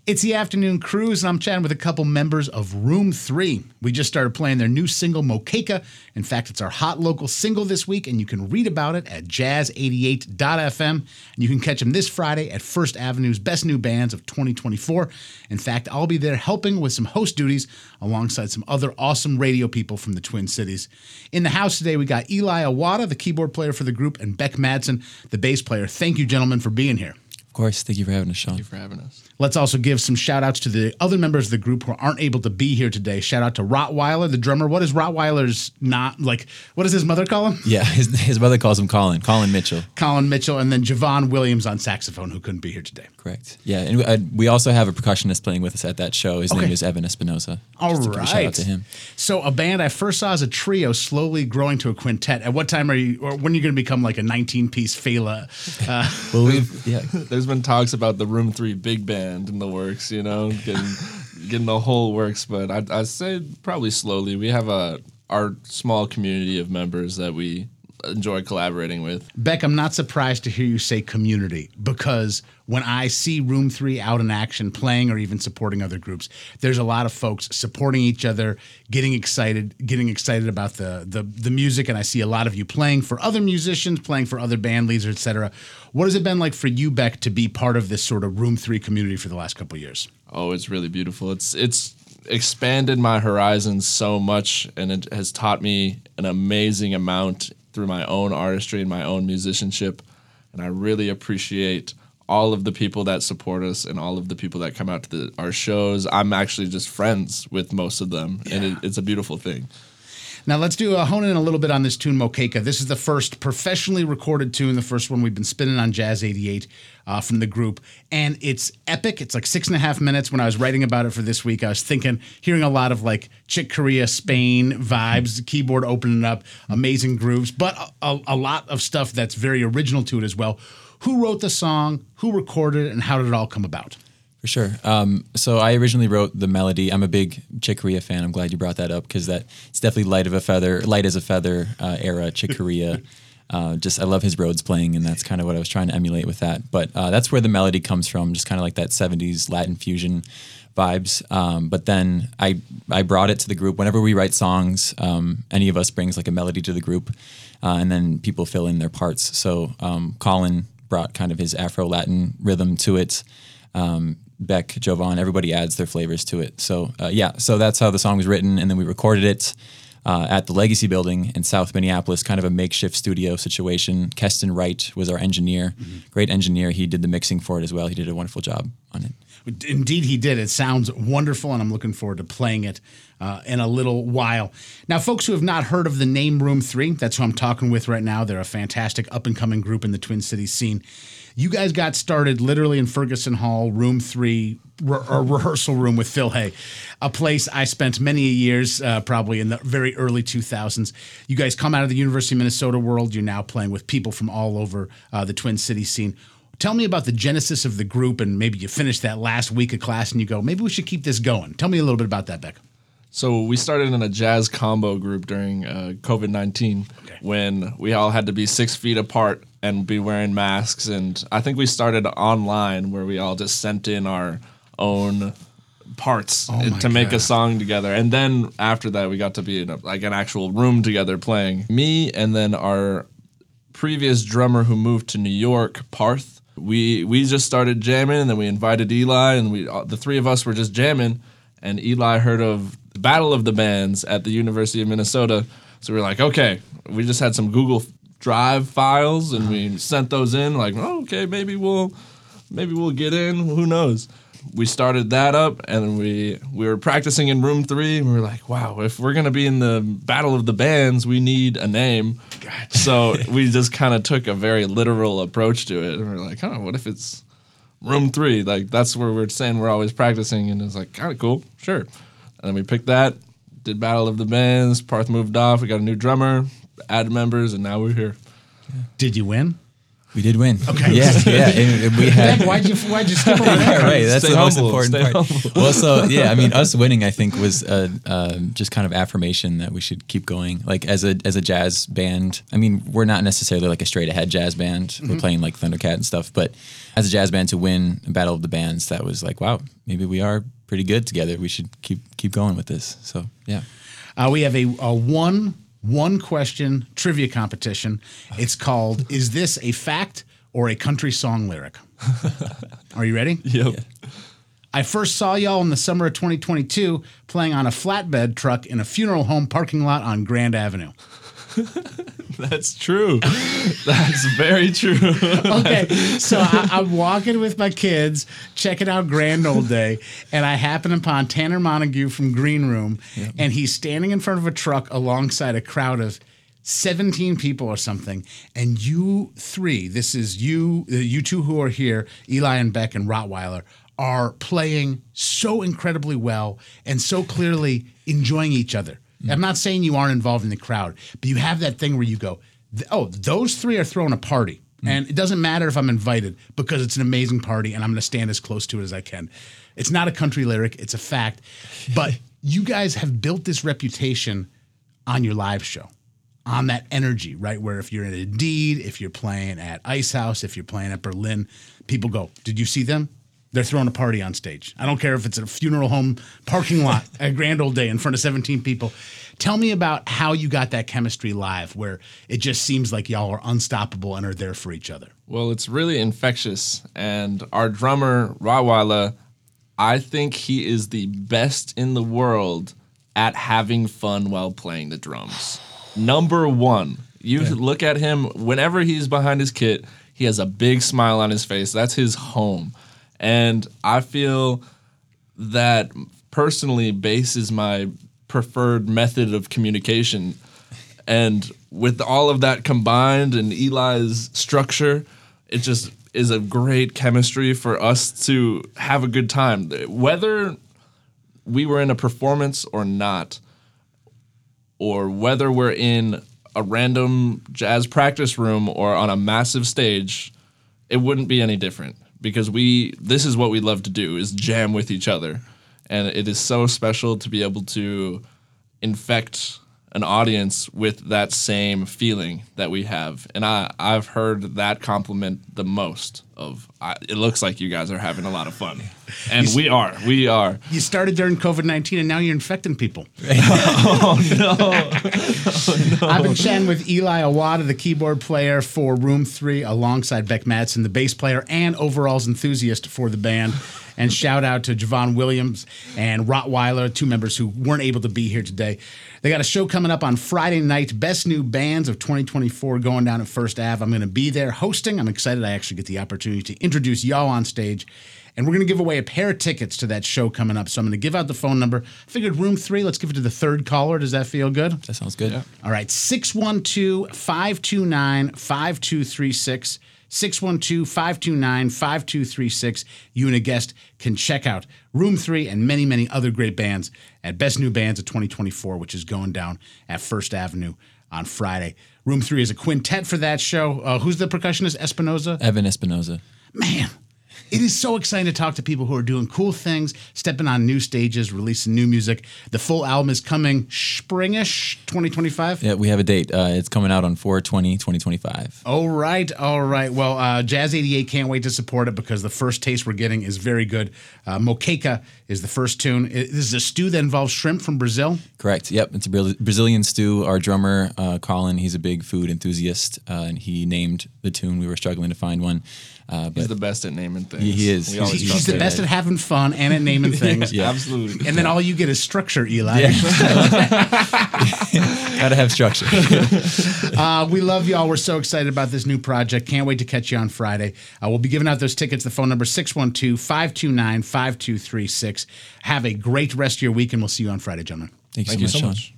It's the Afternoon Cruise, and I'm chatting with a couple members of Room 3. We just started playing their new single, Mokeika. In fact, it's our hot local single this week, and you can read about it at jazz88.fm. And you can catch them this Friday at First Avenue's Best New Bands of 2024. In fact, I'll be there helping with some host duties alongside some other awesome radio people from the Twin Cities. In the house today, we got Eli Awada, the keyboard player for the group, and Beck Madsen, the bass player. Thank you, gentlemen, for being here. Of course. Thank you for having us, Sean. Thank you for having us. Let's also give some shout-outs to the other members of the group who aren't able to be here today. Shout out to Rottweiler, the drummer. What is Rottweiler's what does his mother call him? Yeah, his mother calls him Colin Mitchell. Colin Mitchell, and then Javon Williams on saxophone, who couldn't be here today. Correct. Yeah, and we also have a percussionist playing with us at that show. His name is Evan Espinosa. All right. Shout out to him. So a band I first saw as a trio slowly growing to a quintet. At what time when are you going to become like a 19-piece Fela? There's been talks about the Room 3 big band in the works, getting the whole works, but I'd say probably slowly. We have our small community of members that we enjoy collaborating with. Beck, I'm not surprised to hear you say community, because when I see Room 3 out in action, playing or even supporting other groups, there's a lot of folks supporting each other, getting excited about the music, and I see a lot of you playing for other musicians, playing for other band leaders, etc. What has it been like for you, Beck, to be part of this sort of Room 3 community for the last couple of years? Oh, it's really beautiful. It's expanded my horizons so much, and it has taught me an amazing amount through my own artistry and my own musicianship. And I really appreciate all of the people that support us and all of the people that come out to our shows. I'm actually just friends with most of them, and it's a beautiful thing. Now let's hone in a little bit on this tune, Mokeika. This is the first professionally recorded tune, the first one we've been spinning on Jazz 88 from the group. And it's epic. It's like 6.5 minutes. When I was writing about it for this week, I was hearing a lot of like Chick Corea, Spain vibes, the keyboard opening up, amazing grooves, but a lot of stuff that's very original to it as well. Who wrote the song? Who recorded it? And how did it all come about? For sure. So I originally wrote the melody. I'm a big Chick Corea fan. I'm glad you brought that up, because it's definitely light as a feather era Chick Corea. I love his Rhodes playing, and that's kind of what I was trying to emulate with that. But that's where the melody comes from, just kind of like that 70s Latin fusion vibes. But then I brought it to the group. Whenever we write songs, any of us brings like a melody to the group, and then people fill in their parts. So Colin brought kind of his Afro-Latin rhythm to it. Beck, Jovan, everybody adds their flavors to it. So so that's how the song was written, and then we recorded it at the Legacy Building in South Minneapolis, kind of a makeshift studio situation. Keston Wright was our engineer, great engineer. He did the mixing for it as well. He did a wonderful job on it. Indeed, he did. It sounds wonderful, and I'm looking forward to playing it in a little while. Now, folks who have not heard of the name Room 3, that's who I'm talking with right now. They're a fantastic up-and-coming group in the Twin Cities scene. You guys got started literally in Ferguson Hall, Room 3, a rehearsal room with Phil Hay, a place I spent many years, probably in the very early 2000s. You guys come out of the University of Minnesota world. You're now playing with people from all over the Twin Cities scene. Tell me about the genesis of the group, and maybe you finished that last week of class and you go, maybe we should keep this going. Tell me a little bit about that, Beck. So we started in a jazz combo group during COVID-19 when we all had to be 6 feet apart and be wearing masks. And I think we started online where we all just sent in our own parts to make a song together. And then after that, we got to be in an actual room together playing. Me and then our previous drummer who moved to New York, Parth, we just started jamming, and then we invited Eli, and the three of us were just jamming, and Eli heard of the Battle of the Bands at the University of Minnesota. So we were like, okay, we just had some Google Drive files, and we sent those in, like, oh, okay, maybe we'll get in, who knows. We started that up, and we were practicing in Room 3, and we were like, wow, if we're going to be in the Battle of the Bands, we need a name. Gotcha. So we just kind of took a very literal approach to it, and we were like, what if it's Room 3? Like, that's where we're saying we're always practicing, and it's like, kind of cool, sure. And then we picked that, did Battle of the Bands, Parth moved off, we got a new drummer, added members, and now we're here. Did you win? We did win. Okay. Yeah. And we had. Why'd you skip over that? Right, that's Stay the most humble, important stay part. humble. Well, so yeah, I mean, us winning, I think, was just kind of affirmation that we should keep going. Like as a jazz band, I mean, we're not necessarily like a straight ahead jazz band. We're playing like Thundercat and stuff, but as a jazz band to win a Battle of the Bands, that was like, wow, maybe we are pretty good together. We should keep going with this. So yeah, we have a one question trivia competition. It's called "Is this a fact or a country song lyric?" Are you ready? Yep. Yeah. I first saw y'all in the summer of 2022 playing on a flatbed truck in a funeral home parking lot on Grand Avenue. That's true. That's very true. Okay, so I'm walking with my kids, checking out Grand Old Day, and I happen upon Tanner Montague from Green Room, and he's standing in front of a truck alongside a crowd of 17 people or something, and you three, this is you two who are here, Eli and Beck and Rottweiler, are playing so incredibly well and so clearly enjoying each other. I'm not saying you aren't involved in the crowd, but you have that thing where you go, oh, those three are throwing a party. And it doesn't matter if I'm invited because it's an amazing party and I'm going to stand as close to it as I can. It's not a country lyric. It's a fact. But you guys have built this reputation on your live show, on that energy, right? Where if you're in Indeed, if you're playing at Ice House, if you're playing at Berlin, people go, did you see them? They're throwing a party on stage. I don't care if it's a funeral home parking lot at Grand Old Day in front of 17 people. Tell me about how you got that chemistry live where it just seems like y'all are unstoppable and are there for each other. Well, it's really infectious. And our drummer, Rottweiler, I think he is the best in the world at having fun while playing the drums. Number one. You look at him, whenever he's behind his kit, he has a big smile on his face. That's his home. And I feel that personally bass is my preferred method of communication. And with all of that combined and Eli's structure, it just is a great chemistry for us to have a good time. Whether we were in a performance or not, or whether we're in a random jazz practice room or on a massive stage, it wouldn't be any different. Because this is what we love to do, is jam with each other. And it is so special to be able to infect an audience with that same feeling that we have. And I've heard that compliment the most of, it looks like you guys are having a lot of fun. And we are. You started during COVID-19 and now you're infecting people. Oh, no. I've been chatting with Eli Awada, the keyboard player for Room 3, alongside Beck Madsen, the bass player and overalls enthusiast for the band. And shout out to Javon Williams and Rottweiler, two members who weren't able to be here today. They got a show coming up on Friday night, Best New Bands of 2024, going down at First Ave. I'm going to be there hosting. I'm excited I actually get the opportunity to introduce y'all on stage. And we're going to give away a pair of tickets to that show coming up. So I'm going to give out the phone number. I figured Room 3, let's give it to the third caller. Does that feel good? that sounds good. Yeah. All right, 612-529-5236. 612-529-5236. You and a guest can check out Room 3 and many, many other great bands at Best New Bands of 2024, which is going down at First Avenue on Friday. Room 3 is a quintet for that show. Who's the percussionist? Espinoza? Evan Espinoza. Man, it is so exciting to talk to people who are doing cool things, stepping on new stages, releasing new music. The full album is coming springish 2025. Yeah, we have a date. It's coming out on 4/20/2025. All right. Well, Jazz 88 can't wait to support it because the first taste we're getting is very good. Moqueca is the first tune. This is a stew that involves shrimp from Brazil. Correct. Yep, it's a Brazilian stew. Our drummer, Colin, he's a big food enthusiast, and he named the tune. We were struggling to find one. He's the best at naming things. He is. We always He's trust the him. best at having fun and at naming things. Yeah, absolutely. And then all you get is structure, Eli. Gotta have structure. We love y'all. We're so excited about this new project. Can't wait to catch you on Friday. We'll be giving out those tickets. The phone number 612-529-5236. Have a great rest of your week, and we'll see you on Friday, gentlemen. Thank Thank you you so Sean. much.